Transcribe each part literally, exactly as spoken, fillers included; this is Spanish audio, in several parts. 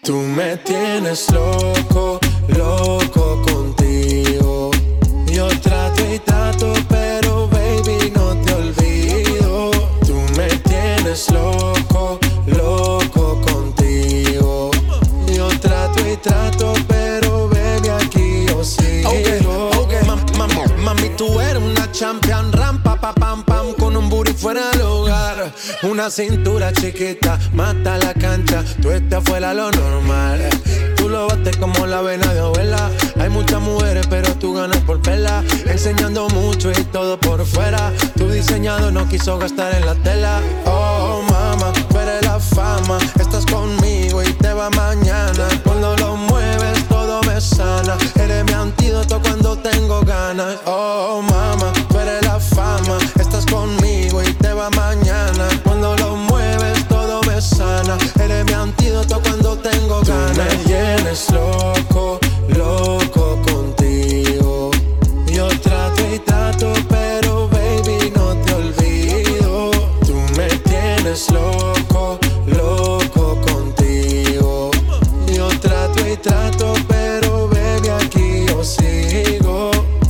Tú me tienes loco, loco contigo. Yo trato y trato, pero baby no te olvido. Tú me tienes loco, loco contigo. Yo trato y trato, pero baby aquí yo sigo. Okay, okay. Ma, ma, ma, mami, tú eres una champion, rampa, pa, pam, pam, con un booty fuera del hogar. Una cintura chiquita, mata la cancha, tú estás fuera lo normal. Tú lo bates como la vena de abuela. Hay muchas mujeres, pero tú ganas por pela. Enseñando mucho y todo por fuera. Tu diseñado no quiso gastar en la tela. Oh, mama, tú eres la fama. Estás conmigo y te va mañana. Cuando lo mueves, todo me sana. Eres mi antídoto cuando tengo ganas. Oh, mama, tú eres la fama. Estás conmigo y te va mañana. Cuando lo mueves, todo me sana. Eres mi antídoto cuando tengo ganas. Tú me tienes loco, loco contigo. Yo trato y trato, pero baby no te olvido. Tú me tienes loco, loco contigo. Yo trato y trato, pero baby aquí yo sigo.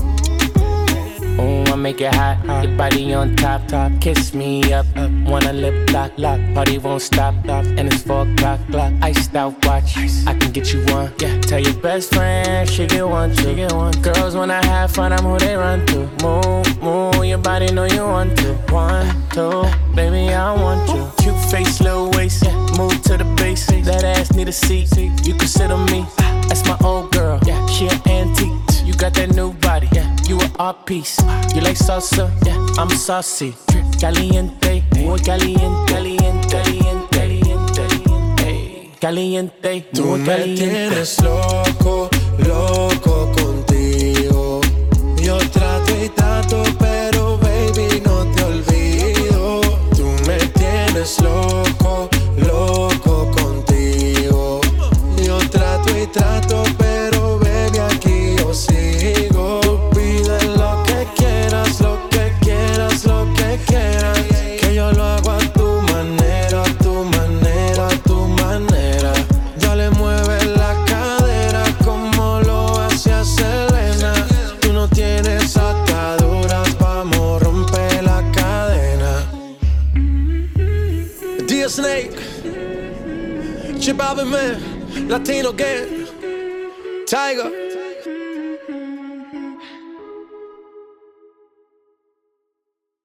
Oh, I make it hot, your body on top, top. Kiss me up, up. Wanna lip lock, lock. Party won't stop, stop. And it's four o'clock, clock. Iced out watch, I can get you one. Yeah, tell your best friend she get one, she get one. Girls when I have fun, I'm who they run to. Move, move, your body know you want to. One, two, baby I want you. Cute face, little waist, yeah. Move to the base. That ass need a seat, you can sit on me. That's my old girl, yeah. She an antique. You got that new body, yeah. You an art piece. You like salsa, yeah. I'm saucy. Caliente, muy caliente, caliente, caliente, caliente, caliente. Tú me tienes loco, loco contigo. Yo trato y trato, pero baby no te olvido. Tú me tienes loco, loco contigo. Yo trato y trato, pero baby aquí yo sigo. Tú pides lo que quieras, lo que quieras, lo que quieras. Que yo lo hago a tu manera, a tu manera, a tu manera. Dale, mueve la cadera como lo hacía Selena. Tú no tienes ataduras, vamos, rompe la cadena. D Snake, Chip Alvin Man, Latino Gang, Tiger.